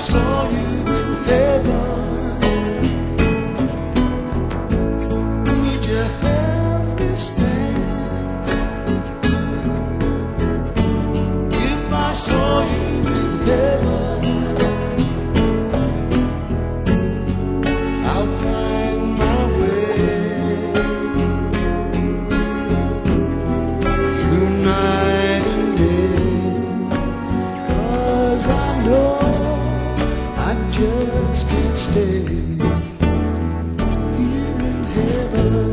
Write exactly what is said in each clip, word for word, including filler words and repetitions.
saw you in heaven, would you help me stand? If I saw you in heaven, I'll find my way through night and day, 'cause I know I just can't stay here in heaven.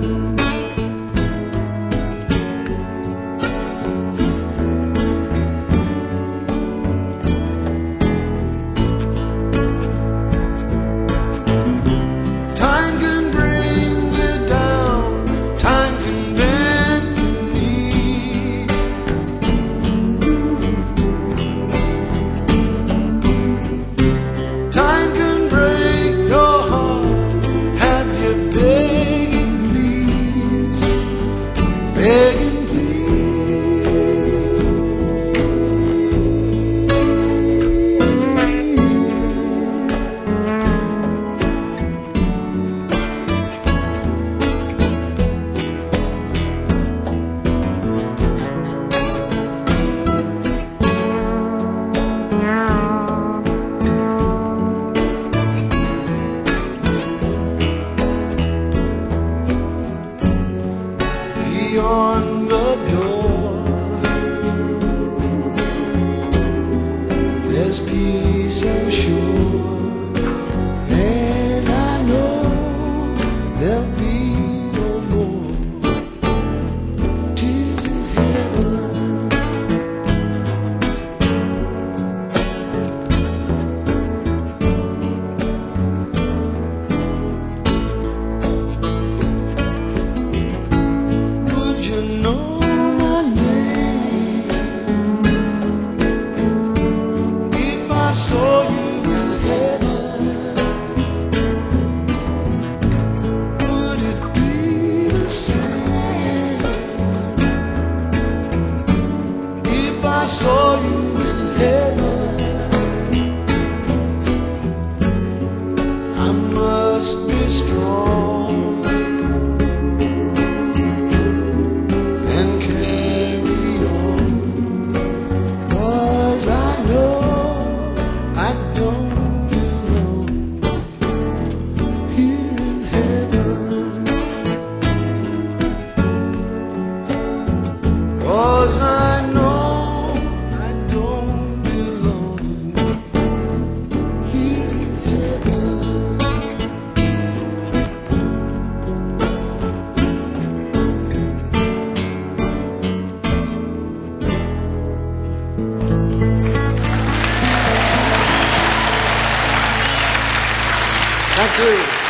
Time can bring you down, time can bend your knee. Time can break your heart, have you begging please, begging beyond the door, there's peace, I'm sure, and I know there'll be no more tears in heaven. You know my name. If I saw you in heaven, would it be the same? If I saw you in heaven, I must be strong and carry on, 'cause I know I don't belong here in heaven. 'Cause I know I don't belong here in heaven. Thank you.